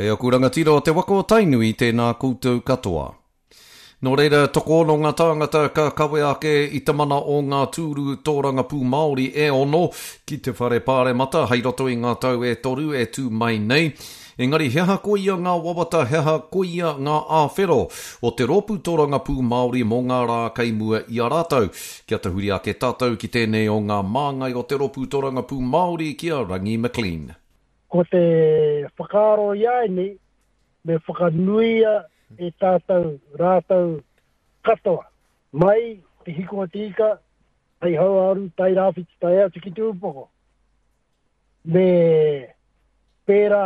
Kei aku rangatira o te wako tainui tēnā koutou katoa. Nō reira, toko no ngā tāngata ka kawe ake I te mana o ngā tūru tōrangapū Māori e ono ki te whare pāre mata, hei roto I ngā tau e toru e tū mai nei. Engari, heha koia ngā wawata, heha koia ngā āwhero o te ropu tōrangapū Māori mō ngā rā kaimua I a rātou. Kia te huri ake tātou ki tēnei o ngā māngai o te ropu tōrangapū Māori kia Rangi McLean. Ko te whakaaro iai ni, me whakanuia e tātou rātou katoa. Mai, te hikoa tika, hei hau aru, tai rāwhiti, tai au, tiki tūpoko. Me pērā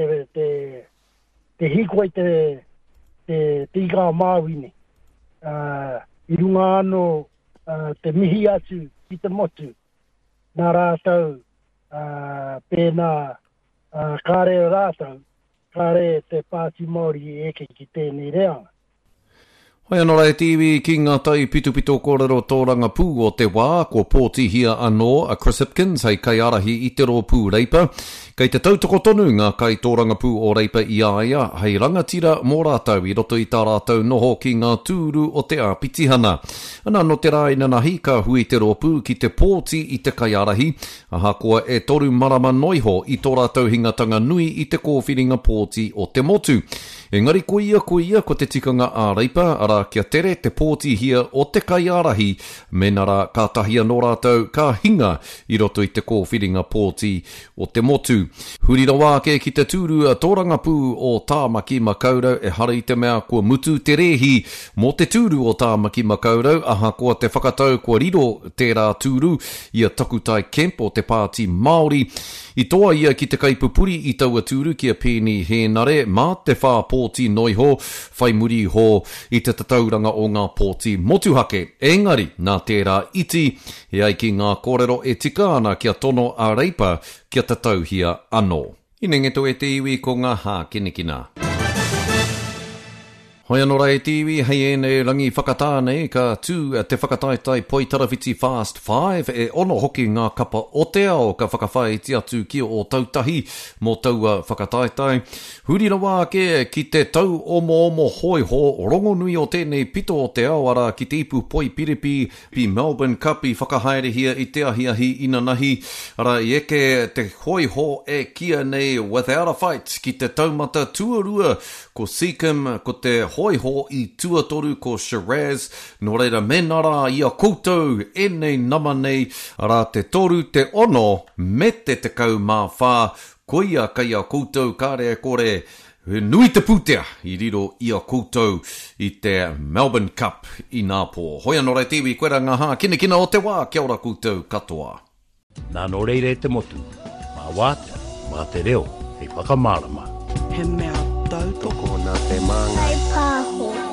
te hikoa te tika māwini. I runga ano te mihi atu ki te motu. Nā rātou pēnā kāre o rātou, kāre te Pāti Māori eke ki tēnei reanga. Hoi anō rei tiwi ki ngā tai pitupito kōrero tōranga pū o te wā, ko pōtihia anō a Chris Hipkins, hei kai arahi I te rōpū reipa. Kei te tautoko tonu ngā kai tōranga pū o reipa I aia, hei rangatira mō rātou I roto I tā rātou noho ki ngā tūru o te āpitihana. Ana no te rāina nahi ka hui te rōpū ki te pōti I te kai arahi, aha koa e toru marama noiho I tō rātou hingatanga nui I te kōwhiringa pōti o te motu. Engari koia ko te tikanga a reipa, ara kia tere te pōti hia o te kai arahi, me nara kātahia no rātou ka hinga I roto I te kōwhiringa pōti o te motu. Huri rawa ke ki te tūru a tōrangapū o Tāmaki Makaurau e hara I te mea kua mutu te rehi mō te tūru o Tāmaki Makaurau, aha koa te whakatau kua riro tērā tūru I a Takutai Kemp o te Pāti Māori. I toa ia ki te kaipupuri I taua tūru kia pēni hēnare, mā te whā pōti noiho, whai muri ho I te tatauranga o ngā pōti motuhake. Engari, nā tērā iti, e ai ki ngā kōrero e tika ana kia tono a reipa kia tatauhia anō. Inengeto e te iwi ko ngā hā kinekina. Hoi anō rei tiwi, hei ene rangi whakatāne ka tū te whakataitai poi tarawhiti Fast 5 e ono hoki ngā kapa o te ao ka whakawhai ti atu ki o tautahi mō taua whakataitai. Huri rawa ke ki te tau omo hoi ho rongonui o tēnei pito o te ao ara ki te ipu poi piripi pi Melbourne Cup I whakahaerehi I te ahiahi ina nahi. Ara I eke te hoi ho e kia nei without a fight ki te taumata tuarua ko Seacom ko te hoi ho I tuatoru ko Shiraz, no reira menara I a koutou, e nei nama nei, ara te toru te ono, me te kau mā whā, koia kai a koutou kāre kore, nui te pūtea I riro I a koutou I te Melbourne Cup I Nāpō. Hoi anō rei tiwi, koera ngā hā, kina o te wā, kia ora koutou katoa. Nā no reire te motu, mā wāta, mā te reo, hei whakamārama. He mea tautoko nā te māngai. Hei pāho.